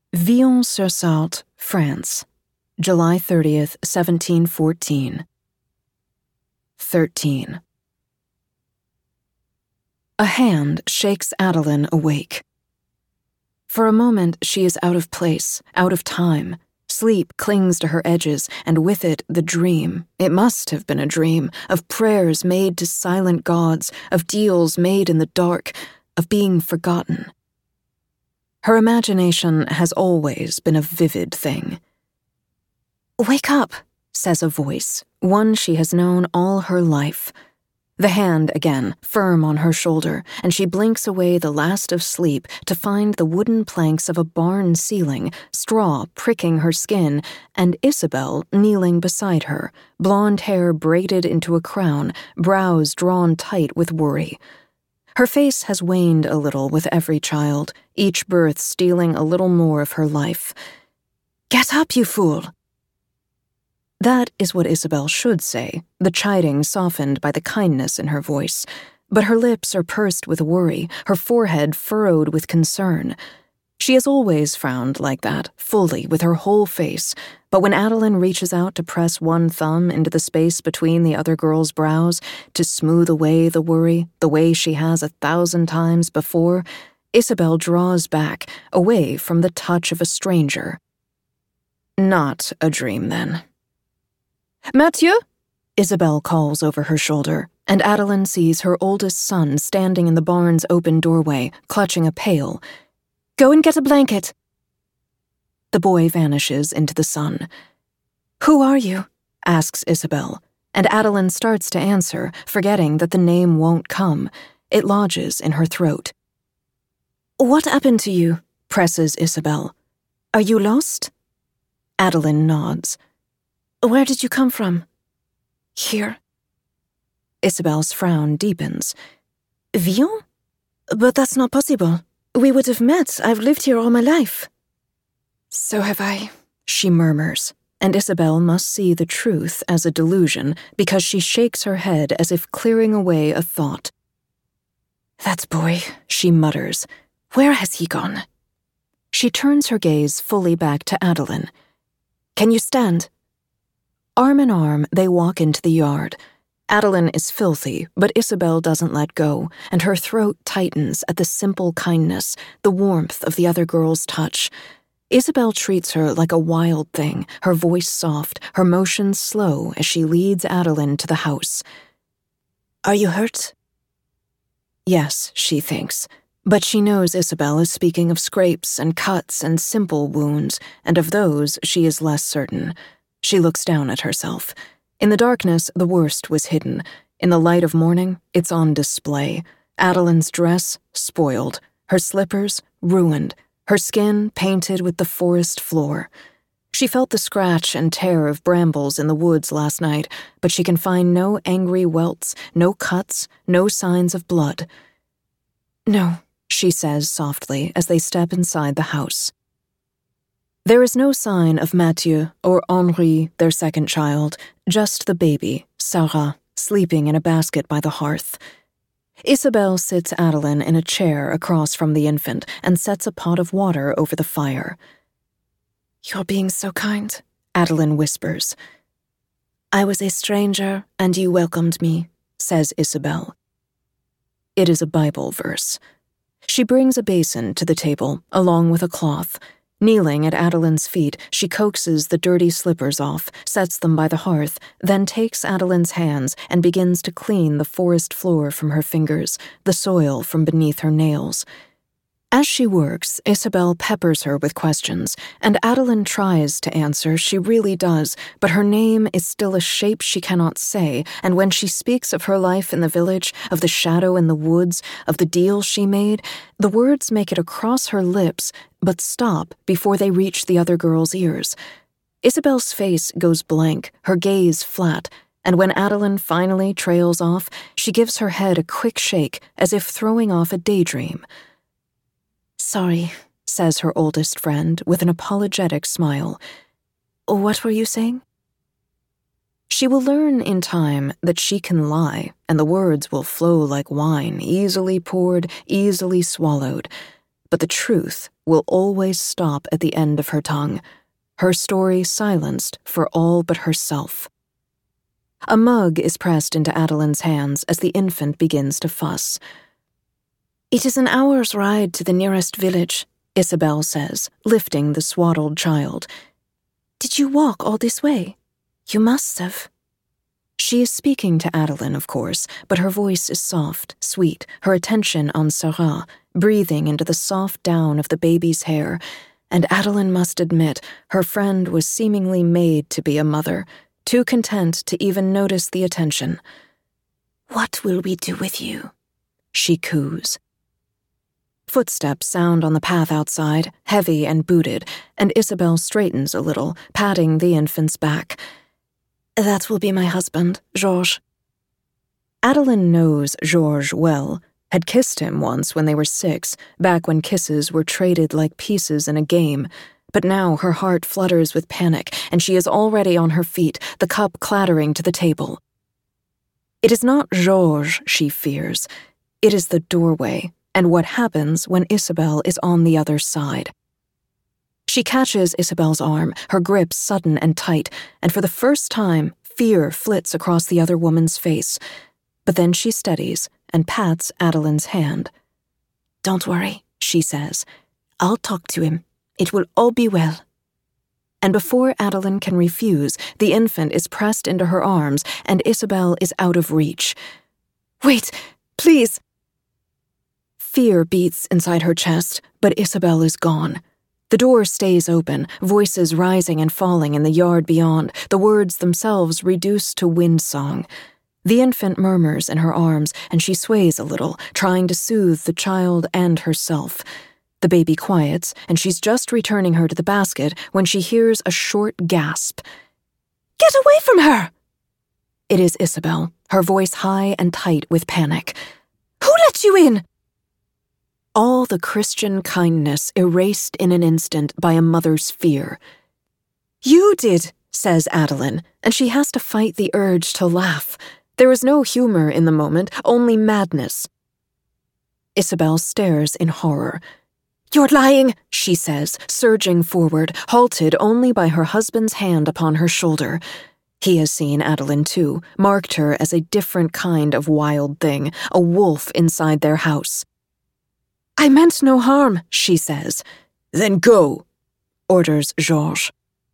Villons-sur-Sarthe, France, July 30th, 1714. 13. A hand shakes Adeline awake. For a moment she is out of place, out of time. Sleep clings to her edges, and with it the dream, it must have been a dream, of prayers made to silent gods, of deals made in the dark, of being forgotten. Her imagination has always been a vivid thing. "Wake up," says a voice, one she has known all her life. The hand again, firm on her shoulder, and she blinks away the last of sleep to find the wooden planks of a barn ceiling, straw pricking her skin, and Isabel kneeling beside her, blonde hair braided into a crown, brows drawn tight with worry. Her face has waned a little with every child, each birth stealing a little more of her life. "Get up, you fool!" That is what Isabel should say, the chiding softened by the kindness in her voice. But her lips are pursed with worry, her forehead furrowed with concern. She has always frowned like that, fully, with her whole face, but when Adeline reaches out to press one thumb into the space between the other girl's brows, to smooth away the worry, the way she has 1,000 times before, Isabel draws back, away from the touch of a stranger. Not a dream, then. "Mathieu?" Isabel calls over her shoulder, and Adeline sees her oldest son standing in the barn's open doorway, clutching a pail. "Go and get a blanket." The boy vanishes into the sun. "Who are you?" asks Isabel, and Adeline starts to answer, forgetting that the name won't come. It lodges in her throat. "What happened to you?" presses Isabel. "Are you lost?" Adeline nods. "Where did you come from?" "Here." Isabel's frown deepens. "Villons? But that's not possible. We would have met. I've lived here all my life." "So have I," she murmurs, and Isabel must see the truth as a delusion because she shakes her head as if clearing away a thought. "That boy," she mutters. "Where has he gone?" She turns her gaze fully back to Adeline. "Can you stand?" Arm in arm, they walk into the yard. Adeline is filthy, but Isabel doesn't let go, and her throat tightens at the simple kindness, the warmth of the other girl's touch. Isabel treats her like a wild thing, her voice soft, her motions slow as she leads Adeline to the house. "Are you hurt?" Yes, she thinks, but she knows Isabel is speaking of scrapes and cuts and simple wounds, and of those she is less certain. She looks down at herself. In the darkness, the worst was hidden. In the light of morning, it's on display. Adeline's dress, spoiled. Her slippers, ruined. Her skin, painted with the forest floor. She felt the scratch and tear of brambles in the woods last night, but she can find no angry welts, no cuts, no signs of blood. "No," she says softly as they step inside the house. There is no sign of Mathieu or Henri, their second child, just the baby, Sarah, sleeping in a basket by the hearth. Isabel sits Adeline in a chair across from the infant and sets a pot of water over the fire. "You're being so kind," Adeline whispers. "I was a stranger, and you welcomed me," says Isabel. It is a Bible verse. She brings a basin to the table, along with a cloth. Kneeling at Adeline's feet, she coaxes the dirty slippers off, sets them by the hearth, then takes Adeline's hands and begins to clean the forest floor from her fingers, the soil from beneath her nails. As she works, Isabel peppers her with questions, and Adeline tries to answer, she really does, but her name is still a shape she cannot say, and when she speaks of her life in the village, of the shadow in the woods, of the deal she made, the words make it across her lips, but stop before they reach the other girl's ears. Isabel's face goes blank, her gaze flat, and when Adeline finally trails off, she gives her head a quick shake, as if throwing off a daydream. "Sorry," says her oldest friend with an apologetic smile. "What were you saying?" She will learn in time that she can lie, and the words will flow like wine, easily poured, easily swallowed. but the truth will always stop at the end of her tongue, her story silenced for all but herself. A mug is pressed into Adeline's hands as the infant begins to fuss. "It is an hour's ride to the nearest village," Isabel says, lifting the swaddled child. "Did you walk all this way? You must have." She is speaking to Adeline, of course, but her voice is soft, sweet, her attention on Sarah, breathing into the soft down of the baby's hair, and Adeline must admit her friend was seemingly made to be a mother, too content to even notice the attention. "What will we do with you?" she coos. Footsteps sound on the path outside, heavy and booted, and Isabel straightens a little, patting the infant's back. "That will be my husband, Georges." Adeline knows Georges well, had kissed him once when they were 6, back when kisses were traded like pieces in a game, but now her heart flutters with panic, and she is already on her feet, the cup clattering to the table. It is not Georges she fears. It is the doorway, and what happens when Isabel is on the other side. She catches Isabel's arm, her grip sudden and tight, and for the first time, fear flits across the other woman's face. But then she steadies and pats Adeline's hand. "Don't worry," she says. "I'll talk to him. It will all be well." And before Adeline can refuse, the infant is pressed into her arms, and Isabel is out of reach. "Wait, please." Fear beats inside her chest, but Isabel is gone. The door stays open, voices rising and falling in the yard beyond, the words themselves reduced to wind song. The infant murmurs in her arms, and she sways a little, trying to soothe the child and herself. The baby quiets, and she's just returning her to the basket when she hears a short gasp. "Get away from her!" It is Isabel, her voice high and tight with panic. "Who let you in?" All the Christian kindness erased in an instant by a mother's fear. "You did," says Adeline, and she has to fight the urge to laugh. There is no humor in the moment, only madness. Isabel stares in horror. "You're lying," she says, surging forward, halted only by her husband's hand upon her shoulder. He has seen Adeline too, marked her as a different kind of wild thing, a wolf inside their house. "I meant no harm," she says. "Then go," orders Georges.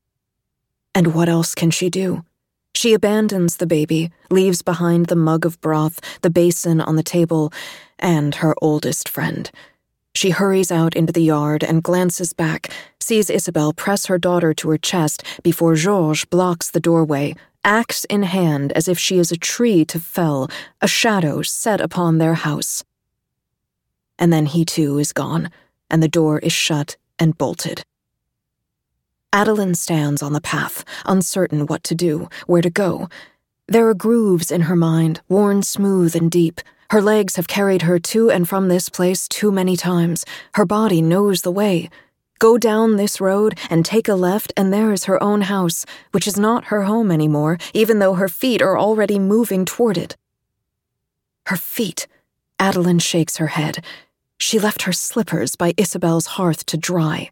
And what else can she do? She abandons the baby, leaves behind the mug of broth, the basin on the table, and her oldest friend. She hurries out into the yard and glances back, sees Isabel press her daughter to her chest before Georges blocks the doorway, axe in hand as if she is a tree to fell, a shadow set upon their house. And then he too is gone, and the door is shut and bolted. Adeline stands on the path, uncertain what to do, where to go. There are grooves in her mind, worn smooth and deep. Her legs have carried her to and from this place too many times. Her body knows the way. Go down this road and take a left, and there is her own house, which is not her home anymore, even though her feet are already moving toward it. Her feet. Adeline shakes her head. She left her slippers by Isabel's hearth to dry.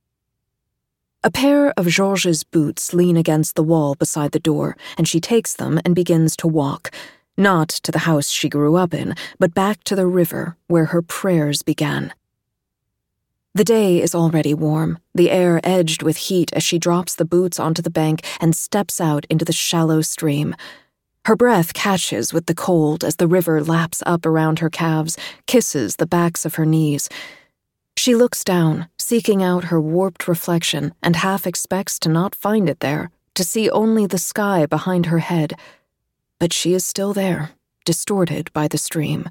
A pair of Georges' boots lean against the wall beside the door, and she takes them and begins to walk, not to the house she grew up in, but back to the river where her prayers began. The day is already warm, the air edged with heat as she drops the boots onto the bank and steps out into the shallow stream. Her breath catches with the cold as the river laps up around her calves, kisses the backs of her knees. She looks down, seeking out her warped reflection, and half expects to not find it there, to see only the sky behind her head. But she is still there, distorted by the stream.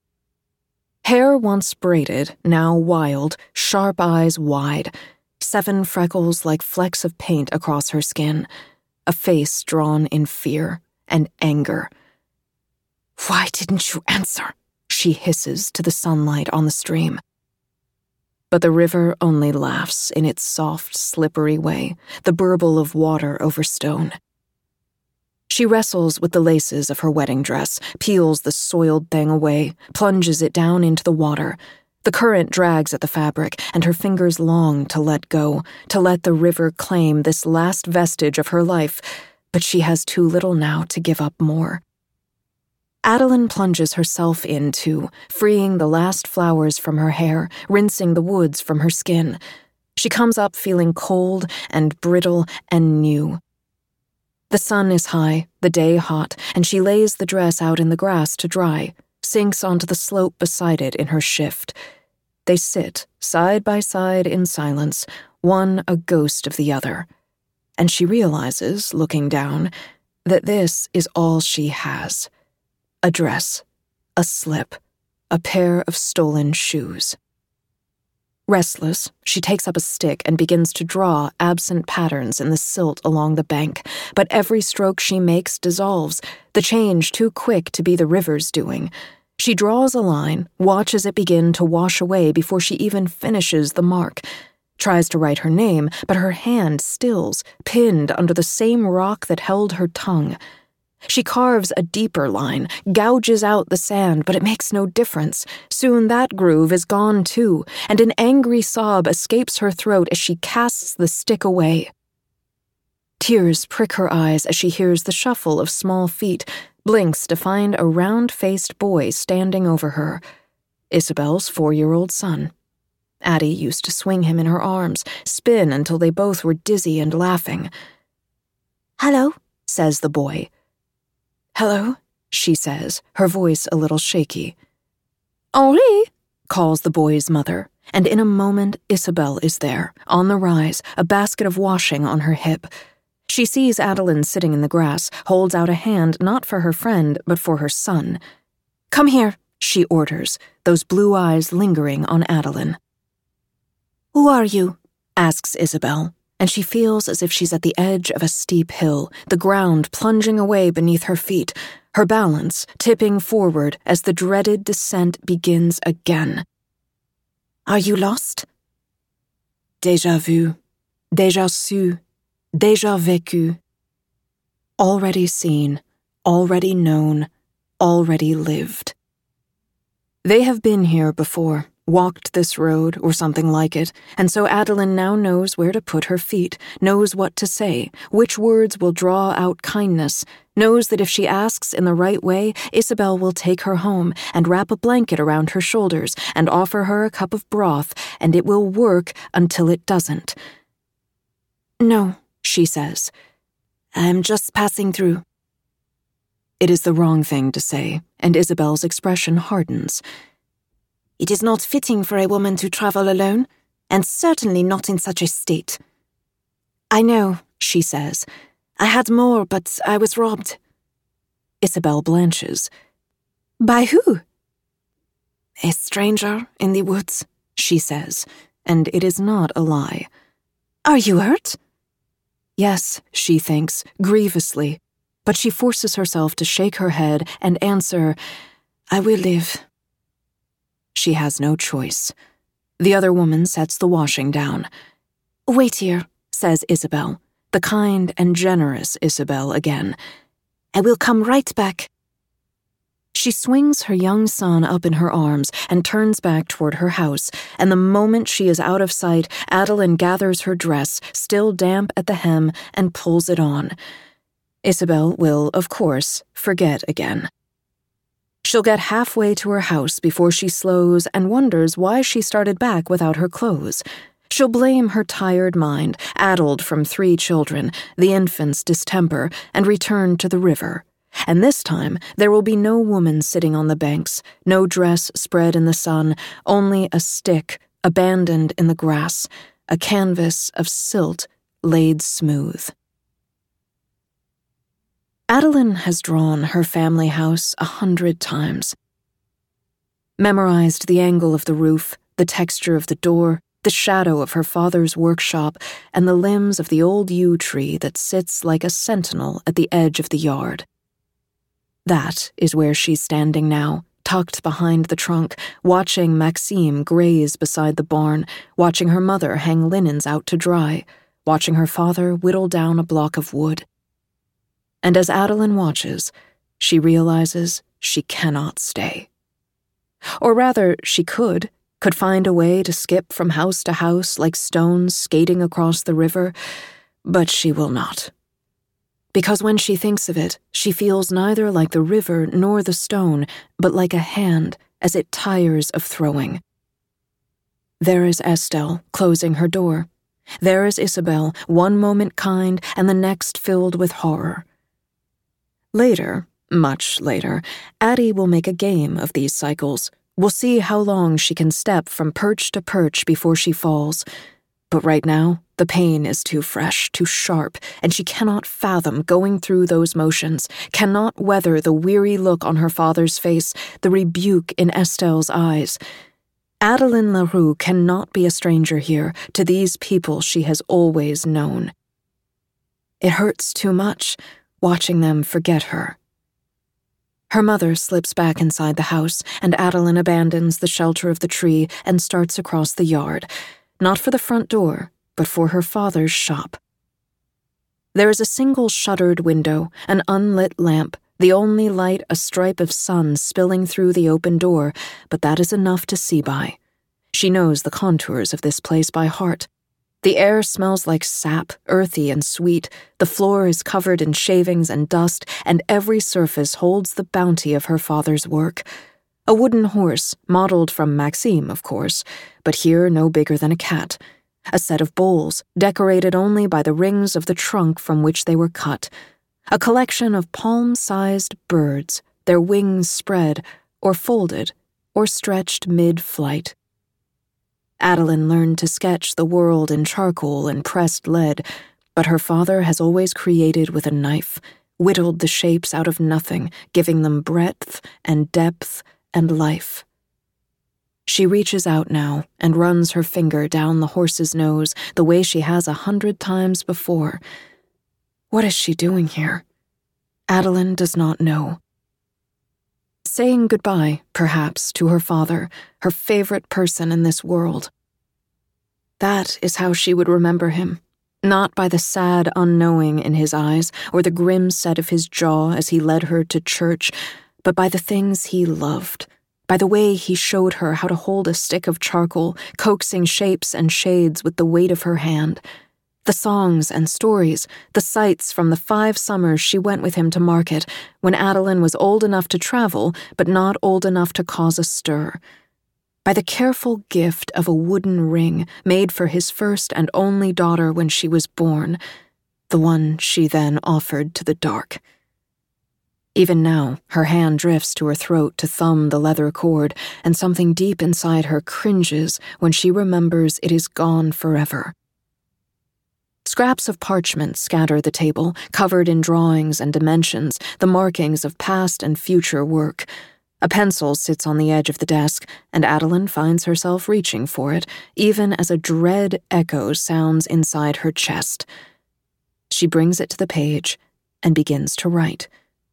Hair once braided, now wild, sharp eyes wide, 7 freckles like flecks of paint across her skin, a face drawn in fear and anger. "Why didn't you answer?" she hisses to the sunlight on the stream. But the river only laughs in its soft, slippery way, the burble of water over stone. She wrestles with the laces of her wedding dress, peels the soiled thing away, plunges it down into the water. The current drags at the fabric, and her fingers long to let go, to let the river claim this last vestige of her life, but she has too little now to give up more. Adeline plunges herself in, too, freeing the last flowers from her hair, rinsing the woods from her skin. She comes up feeling cold and brittle and new. The sun is high, the day hot, and she lays the dress out in the grass to dry, sinks onto the slope beside it in her shift. They sit, side by side in silence, one a ghost of the other. And she realizes, looking down, that this is all she has. A dress, a slip, a pair of stolen shoes. Restless, she takes up a stick and begins to draw absent patterns in the silt along the bank, but every stroke she makes dissolves, the change too quick to be the river's doing. She draws a line, watches it begin to wash away before she even finishes the mark, tries to write her name, but her hand stills, pinned under the same rock that held her tongue. She carves a deeper line, gouges out the sand, but it makes no difference. Soon that groove is gone too, and an angry sob escapes her throat as she casts the stick away. Tears prick her eyes as she hears the shuffle of small feet, blinks to find a round-faced boy standing over her. Isabel's 4-year-old son. Addie used to swing him in her arms, spin until they both were dizzy and laughing. "Hello," says the boy. "Hello," she says, her voice a little shaky. "Henri," calls the boy's mother, and in a moment Isabel is there, on the rise, a basket of washing on her hip. She sees Adeline sitting in the grass, holds out a hand not for her friend, but for her son. "Come here," she orders, those blue eyes lingering on Adeline. "Who are you?" asks Isabel, and she feels as if she's at the edge of a steep hill, the ground plunging away beneath her feet, her balance tipping forward as the dreaded descent begins again. "Are you lost?" Déjà vu, déjà su, déjà vécu. Already seen, already known, already lived. They have been here before, walked this road or something like it, and so Adeline now knows where to put her feet, knows what to say, which words will draw out kindness, knows that if she asks in the right way, Isabel will take her home and wrap a blanket around her shoulders and offer her a cup of broth, and it will work until it doesn't. "No," she says. "I'm just passing through." It is the wrong thing to say, and Isabel's expression hardens. "It is not fitting for a woman to travel alone, and certainly not in such a state." "I know," she says. "I had more, but I was robbed." Isabel blanches. "By who?" "A stranger in the woods," she says, and it is not a lie. "Are you hurt?" Yes, she thinks, grievously, but she forces herself to shake her head and answer, "I will live." She has no choice. The other woman sets the washing down. "Wait here," says Isabel, the kind and generous Isabel again. "I will come right back." She swings her young son up in her arms and turns back toward her house, and the moment she is out of sight, Adeline gathers her dress, still damp at the hem, and pulls it on. Isabel will, of course, forget again. She'll get halfway to her house before she slows and wonders why she started back without her clothes. She'll blame her tired mind, addled from 3 children, the infant's distemper, and return to the river. And this time, there will be no woman sitting on the banks, no dress spread in the sun, only a stick abandoned in the grass, a canvas of silt laid smooth. Adeline has drawn her family house 100 times. Memorized the angle of the roof, the texture of the door, the shadow of her father's workshop, and the limbs of the old yew tree that sits like a sentinel at the edge of the yard. That is where she's standing now, tucked behind the trunk, watching Maxime graze beside the barn, watching her mother hang linens out to dry, watching her father whittle down a block of wood. And as Adeline watches, she realizes she cannot stay. Or rather, she could, could find a way to skip from house to house like stones skating across the river, but she will not. Because when she thinks of it, she feels neither like the river nor the stone, but like a hand as it tires of throwing. There is Estelle, closing her door. There is Isabel, one moment kind and the next filled with horror. Later, much later, Addie will make a game of these cycles. We'll see how long she can step from perch to perch before she falls. But right now, the pain is too fresh, too sharp, and she cannot fathom going through those motions, cannot weather the weary look on her father's face, the rebuke in Estelle's eyes. Adeline LaRue cannot be a stranger here to these people she has always known. It hurts too much, watching them forget her. Her mother slips back inside the house, and Adeline abandons the shelter of the tree and starts across the yard, not for the front door, but for her father's shop. There is a single shuttered window, an unlit lamp, the only light a stripe of sun spilling through the open door, but that is enough to see by. She knows the contours of this place by heart. The air smells like sap, earthy and sweet, the floor is covered in shavings and dust, and every surface holds the bounty of her father's work. A wooden horse, modeled from Maxime, of course, but here no bigger than a cat. A set of bowls, decorated only by the rings of the trunk from which they were cut. A collection of palm-sized birds, their wings spread, or folded, or stretched mid-flight. Adeline learned to sketch the world in charcoal and pressed lead, but her father has always created with a knife, whittled the shapes out of nothing, giving them breadth and depth and life. She reaches out now and runs her finger down the horse's nose the way she has 100 times before. What is she doing here? Adeline does not know. Saying goodbye, perhaps, to her father, her favorite person in this world. That is how she would remember him, not by the sad unknowing in his eyes or the grim set of his jaw as he led her to church, but by the things he loved, by the way he showed her how to hold a stick of charcoal, coaxing shapes and shades with the weight of her hand. The songs and stories, the sights from the 5 summers she went with him to market, when Adeline was old enough to travel, but not old enough to cause a stir. By the careful gift of a wooden ring made for his first and only daughter when she was born, the one she then offered to the dark. Even now, her hand drifts to her throat to thumb the leather cord, and something deep inside her cringes when she remembers it is gone forever. Scraps of parchment scatter the table, covered in drawings and dimensions, the markings of past and future work. A pencil sits on the edge of the desk, and Adeline finds herself reaching for it, even as a dread echo sounds inside her chest. She brings it to the page and begins to write.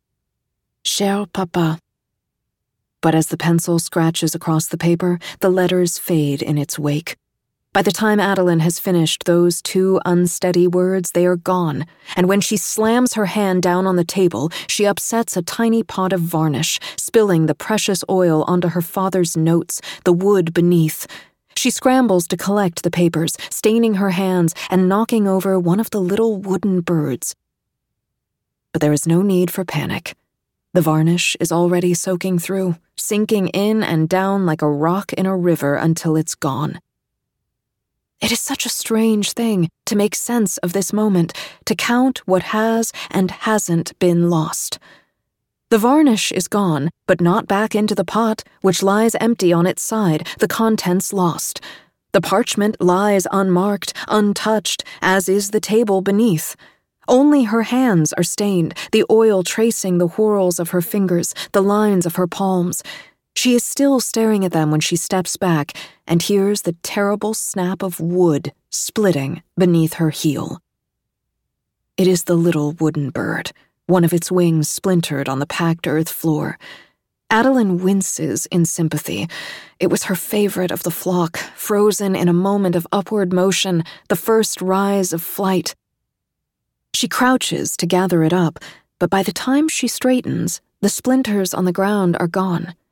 Cher Papa. But as the pencil scratches across the paper, the letters fade in its wake. By the time Adeline has finished those 2 unsteady words, they are gone, and when she slams her hand down on the table, she upsets a tiny pot of varnish, spilling the precious oil onto her father's notes, the wood beneath. She scrambles to collect the papers, staining her hands and knocking over one of the little wooden birds. But there is no need for panic. The varnish is already soaking through, sinking in and down like a rock in a river until it's gone. It is such a strange thing to make sense of this moment, to count what has and hasn't been lost. The varnish is gone, but not back into the pot, which lies empty on its side, the contents lost. The parchment lies unmarked, untouched, as is the table beneath. Only her hands are stained, the oil tracing the whorls of her fingers, the lines of her palms. She is still staring at them when she steps back and hears the terrible snap of wood splitting beneath her heel. It is the little wooden bird, one of its wings splintered on the packed earth floor. Adeline winces in sympathy. It was her favorite of the flock, frozen in a moment of upward motion, the first rise of flight. She crouches to gather it up, but by the time she straightens, the splinters on the ground are gone,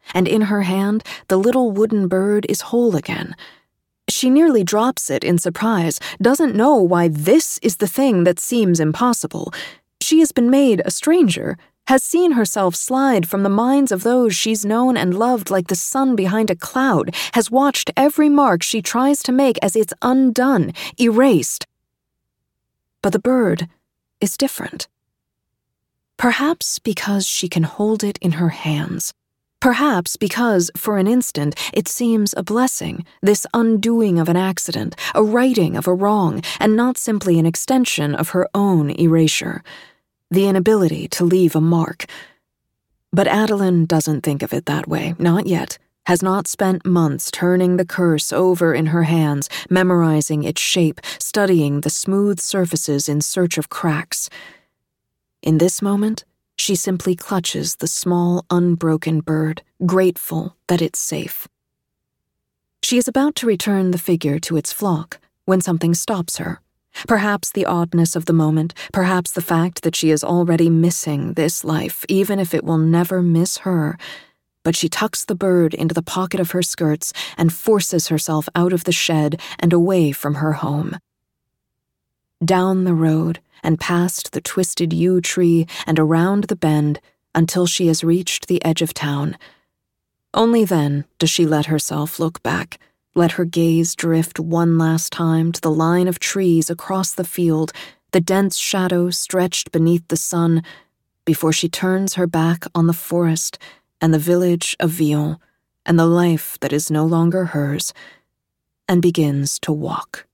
and in her hand, the little wooden bird is whole again. She nearly drops it in surprise, doesn't know why this is the thing that seems impossible. She has been made a stranger, has seen herself slide from the minds of those she's known and loved like the sun behind a cloud, has watched every mark she tries to make as it's undone, erased. But the bird is different. Perhaps because she can hold it in her hands. Perhaps because, for an instant, it seems a blessing, this undoing of an accident, a righting of a wrong, and not simply an extension of her own erasure. The inability to leave a mark. But Adeline doesn't think of it that way, not yet, has not spent months turning the curse over in her hands, memorizing its shape, studying the smooth surfaces in search of cracks. In this moment, she simply clutches the small, unbroken bird, grateful that it's safe. She is about to return the figure to its flock when something stops her. Perhaps the oddness of the moment, perhaps the fact that she is already missing this life, even if it will never miss her. But she tucks the bird into the pocket of her skirts and forces herself out of the shed and away from her home. Down the road and past the twisted yew tree and around the bend until she has reached the edge of town. Only then does she let herself look back, let her gaze drift one last time to the line of trees across the field, the dense shadow stretched beneath the sun, before she turns her back on the forest and the village of Villon and the life that is no longer hers, and begins to walk.